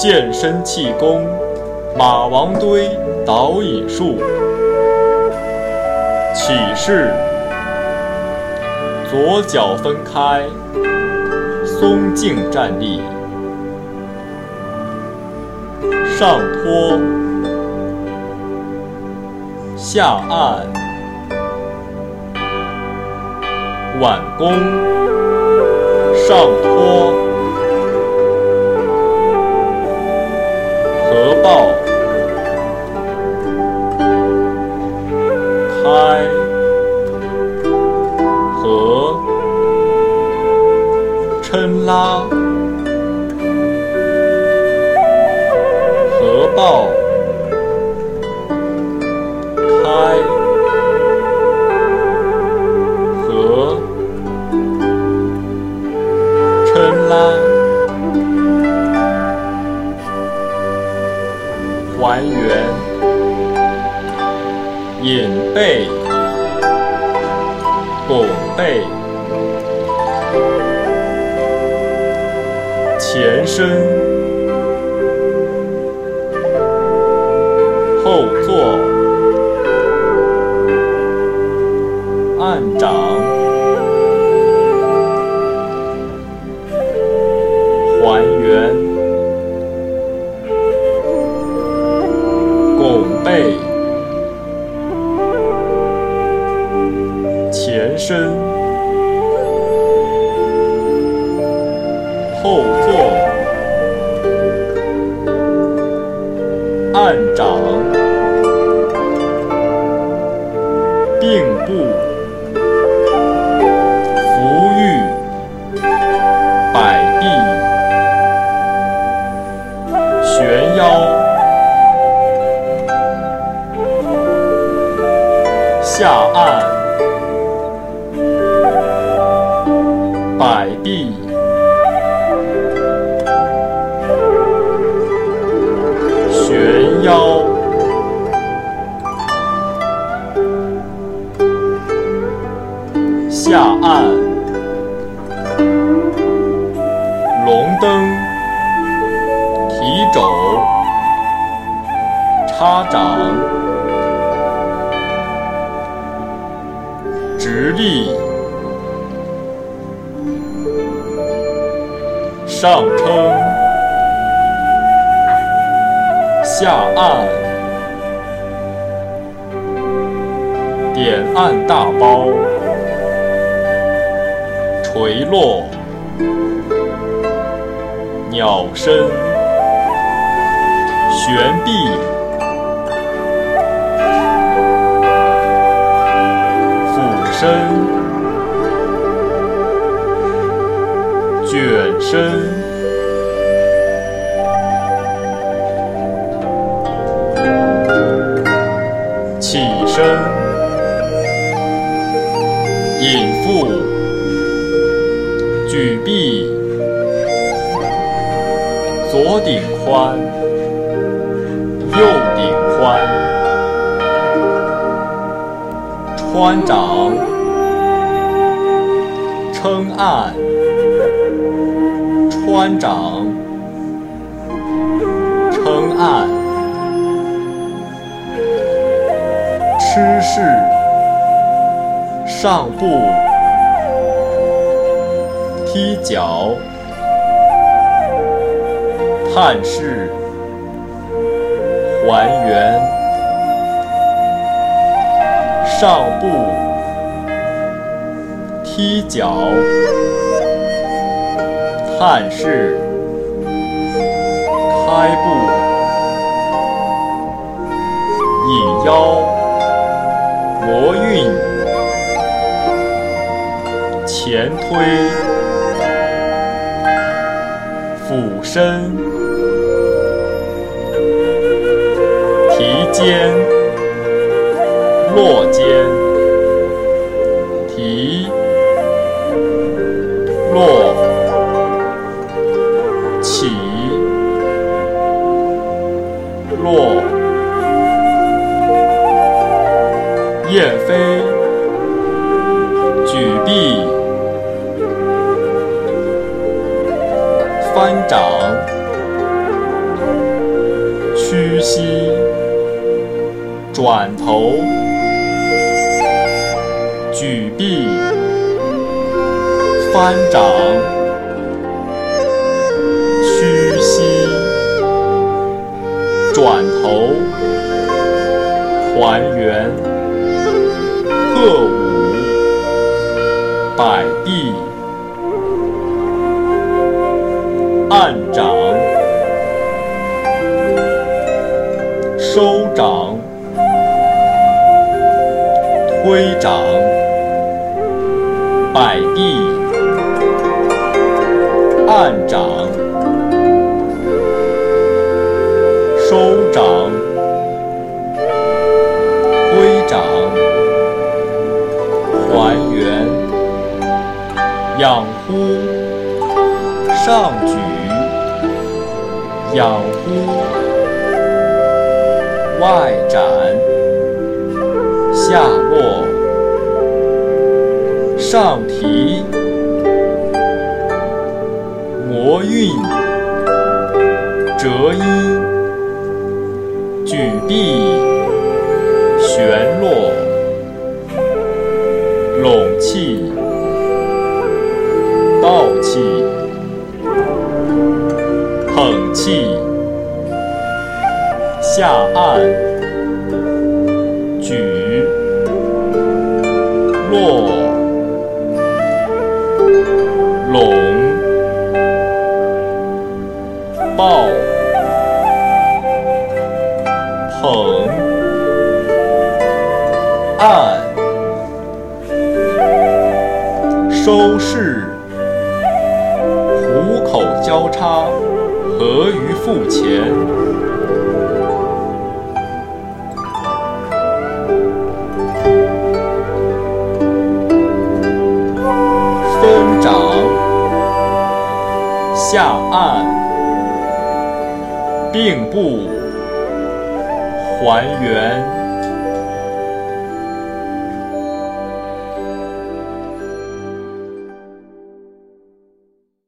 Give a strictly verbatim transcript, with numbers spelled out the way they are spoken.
健身气功，马王堆导引术。起势，左脚分开，松劲站立，上托，下按，挽弓，上托，合抱，开，合，抻拉，合抱，开，合，抻拉，还原，引背，拱背，前伸，后坐，按掌，还原，拱背，前伸，后坐，按掌，并步，扶玉，摆臂，旋腰，下按，摆臂，旋腰，下按，龙灯，提肘，插掌，直立，上撑，下按，点按大包，垂落，鸟身，悬臂，俯身，卷身，起身，引腹，举臂，左顶髋，右顶髋，穿掌，撑按，穿掌，撑按，吃势，上步，踢脚，探视，还原，上步，踢脚，探视，开步，引腰，挪运，前推，俯身，提肩，落肩，提，落，起，落，燕飞，举臂，翻掌， 屈膝，转头，举臂，翻掌，屈膝，转头，还原，鹤舞，摆臂，按掌，收掌，推掌，摆臂，按掌，收掌，推掌，还原，仰呼，上举，仰呼，外展，下落，上提，魔韵，折音，举臂，旋落，拢气，抱气，捧气，下按，举，落，拢，抱，捧，按，收势，虎口交叉，合于腹前，分掌，下按，并步，还原。